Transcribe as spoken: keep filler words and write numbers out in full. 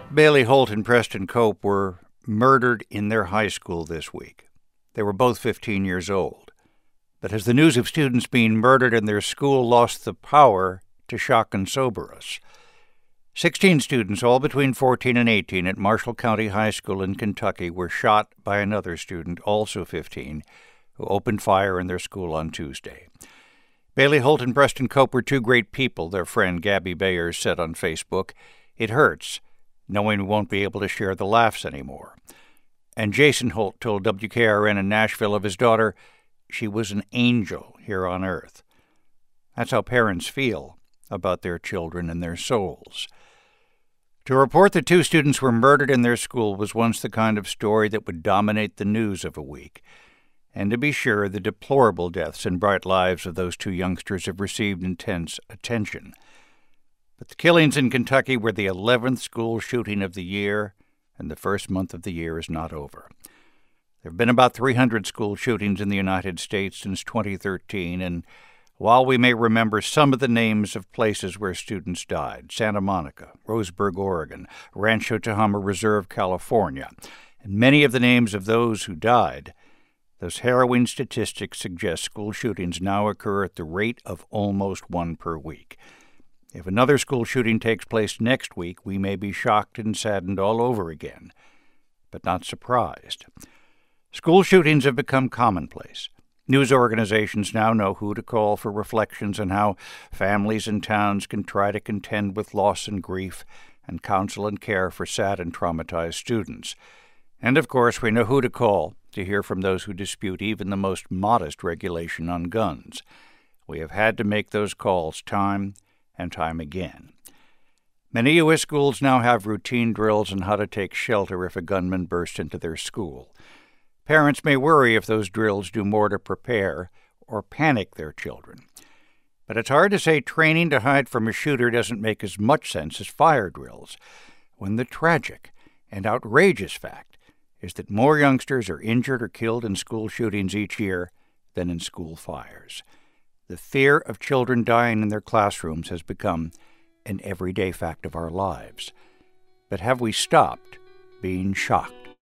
Bailey Holt and Preston Cope were murdered in their high school this week. They were both fifteen years old. But has the news of students being murdered in their school lost the power to shock and sober us? Sixteen students, all between fourteen and eighteen, at Marshall County High School in Kentucky were shot by another student, also fifteen, who opened fire in their school on Tuesday. Bailey Holt and Preston Cope were two great people, their friend Gabby Bayers said on Facebook. It hurts, knowing we won't be able to share the laughs anymore. And Jason Holt told W K R N in Nashville of his daughter, she was an angel here on earth. That's how parents feel about their children and their souls. To report that two students were murdered in their school was once the kind of story that would dominate the news of a week. And to be sure, the deplorable deaths and bright lives of those two youngsters have received intense attention. But the killings in Kentucky were the eleventh school shooting of the year, and the first month of the year is not over. There have been about three hundred school shootings in the United States since twenty thirteen, and while we may remember some of the names of places where students died, Santa Monica, Roseburg, Oregon, Rancho Tehama Reserve, California, and many of the names of those who died, those harrowing statistics suggest school shootings now occur at the rate of almost one per week. If another school shooting takes place next week, we may be shocked and saddened all over again, but not surprised. School shootings have become commonplace. News organizations now know who to call for reflections on how families and towns can try to contend with loss and grief and counsel and care for sad and traumatized students. And, of course, we know who to call to hear from those who dispute even the most modest regulation on guns. We have had to make those calls time and time again. Many U S schools now have routine drills on how to take shelter if a gunman bursts into their school. Parents may worry if those drills do more to prepare or panic their children. But it's hard to say training to hide from a shooter doesn't make as much sense as fire drills, when the tragic and outrageous fact is that more youngsters are injured or killed in school shootings each year than in school fires. The fear of children dying in their classrooms has become an everyday fact of our lives. But have we stopped being shocked?